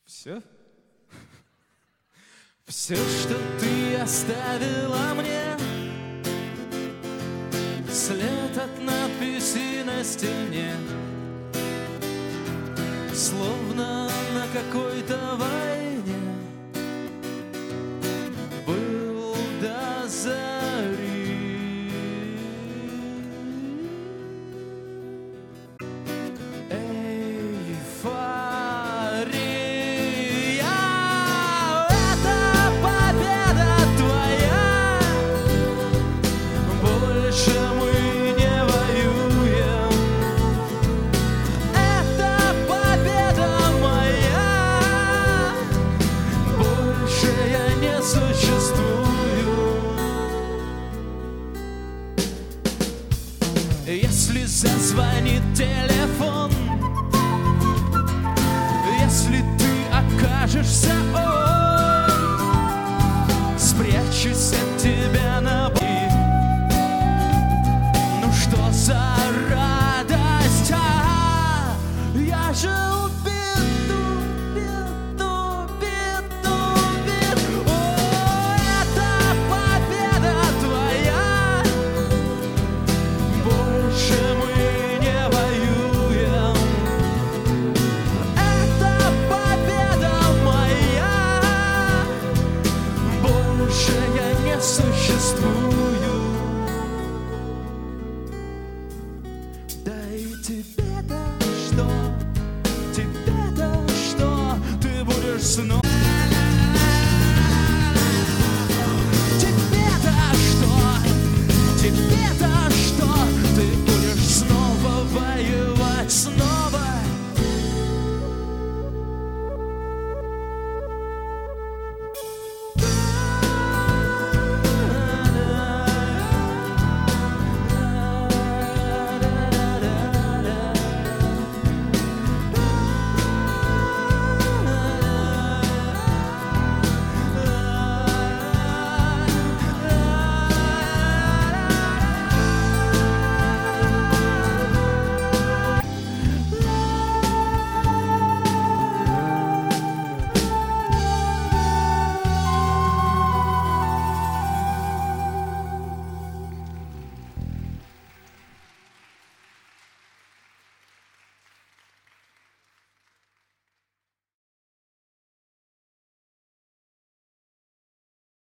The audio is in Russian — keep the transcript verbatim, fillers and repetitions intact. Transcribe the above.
Все? Все, что ты оставила мне, след от надписи на стене, словно на какой-то войне был до зари. Если зазвонит телефон, если ты окажешься он, спрячусь от тебя на бои. Ну что за радость, а я же убеду, беду, беду, беду. О, это победа твоя. Больше мы не воюем. Это победа моя. Больше я не существую. Да и тебе-то что? Тебе-то что? Ты будешь снова